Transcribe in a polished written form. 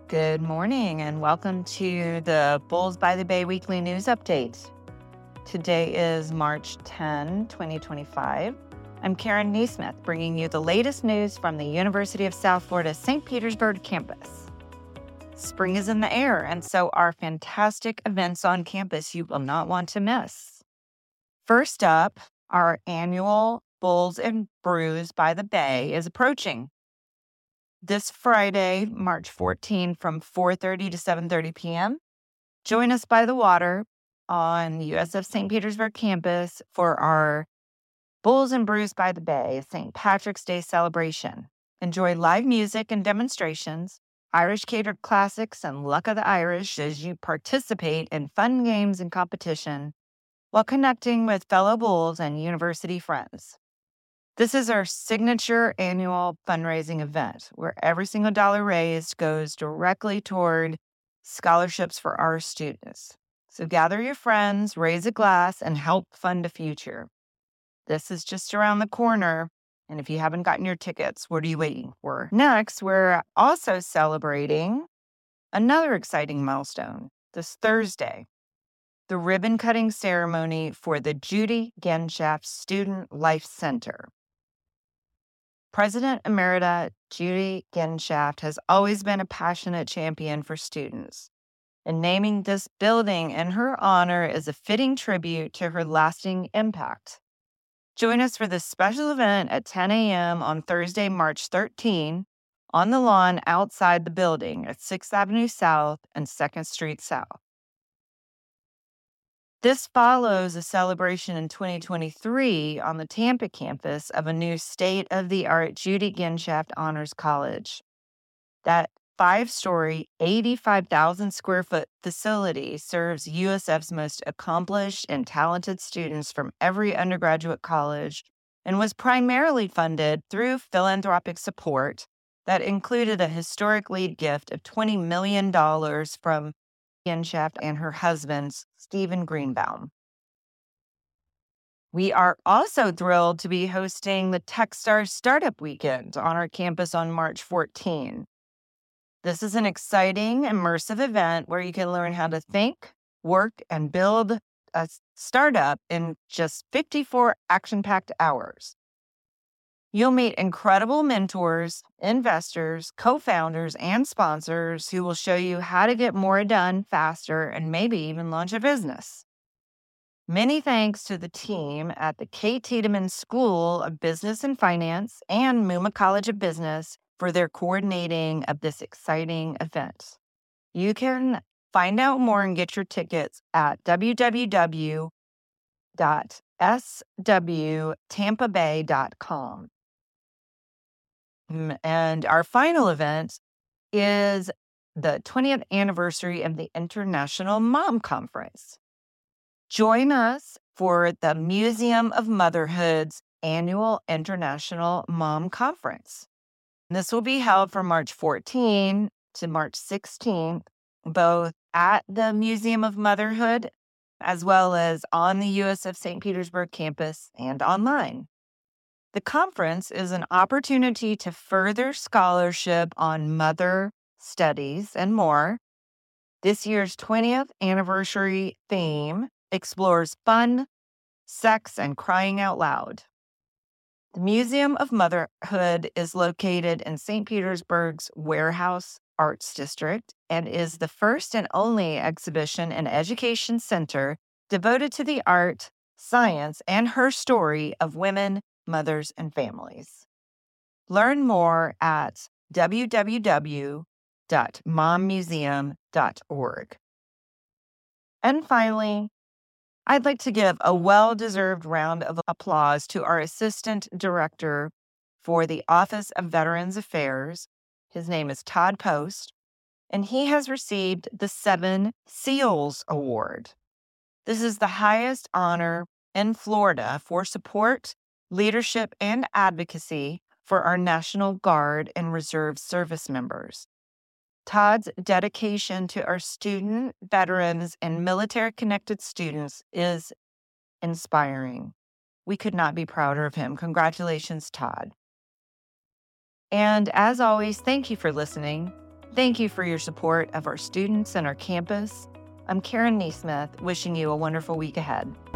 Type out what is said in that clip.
Good morning and welcome to the Bulls by the Bay Weekly News Update. Today is March 10, 2025. I'm Karen Neesmith, bringing you the latest news from the University of South Florida St. Petersburg campus. Spring is in the air, and so are fantastic events on campus you will not want to miss. First up, our annual Bulls and Brews by the Bay is approaching. This Friday, March 14, from 4:30 to 7:30 p.m., join us by the water on the USF St. Petersburg campus for our Bulls and Brews by the Bay St. Patrick's Day celebration. Enjoy live music and demonstrations, Irish catered classics, and luck of the Irish as you participate in fun games and competition while connecting with fellow Bulls and university friends. This is our signature annual fundraising event where every single dollar raised goes directly toward scholarships for our students. So gather your friends, raise a glass, and help fund a future. This is just around the corner, and if you haven't gotten your tickets, what are you waiting for? Next, we're also celebrating another exciting milestone this Thursday, the ribbon cutting ceremony for the Judy Genshaft Student Life Center. President Emerita Judy Genshaft has always been a passionate champion for students, and naming this building in her honor is a fitting tribute to her lasting impact. Join us for this special event at 10 a.m. on Thursday, March 13, on the lawn outside the building at 6th Avenue South and 2nd Street South. This follows a celebration in 2023 on the Tampa campus of a new state-of-the-art Judy Genshaft Honors College. That 5-story, 85,000 square foot facility serves USF's most accomplished and talented students from every undergraduate college and was primarily funded through philanthropic support that included a historic lead gift of $20 million from Genshaft and her husband, Stephen Greenbaum. We are also thrilled to be hosting the Techstars Startup Weekend on our campus on March 14. This is an exciting, immersive event where you can learn how to think, work, and build a startup in just 54 action-packed hours. You'll meet incredible mentors, investors, co-founders, and sponsors who will show you how to get more done faster and maybe even launch a business. Many thanks to the team at the Kate Tiedemann School of Business and Finance and Muma College of Business for their coordinating of this exciting event. You can find out more and get your tickets at www.swtampabay.com. And our final event is the 20th anniversary of the International Mom Conference. Join us for the Museum of Motherhood's annual International Mom Conference. This will be held from March 14 to March 16, both at the Museum of Motherhood as well as on the USF St. Petersburg campus and online. The conference is an opportunity to further scholarship on mother studies and more. This year's 20th anniversary theme explores fun, sex, and crying out loud. The Museum of Motherhood is located in St. Petersburg's Warehouse Arts District and is the first and only exhibition and education center devoted to the art, science, and her story of women, mothers, and families. Learn more at www.mommuseum.org. And finally, I'd like to give a well-deserved round of applause to our Assistant Director for the Office of Veterans Affairs. His name is Todd Post, and he has received the 7 SEALs Award. This is the highest honor in Florida for support, leadership, and advocacy for our National Guard and Reserve service members. Todd's dedication to our student, veterans, and military-connected students is inspiring. We could not be prouder of him. Congratulations, Todd. And as always, thank you for listening. Thank you for your support of our students and our campus. I'm Karen Neesmith, wishing you a wonderful week ahead.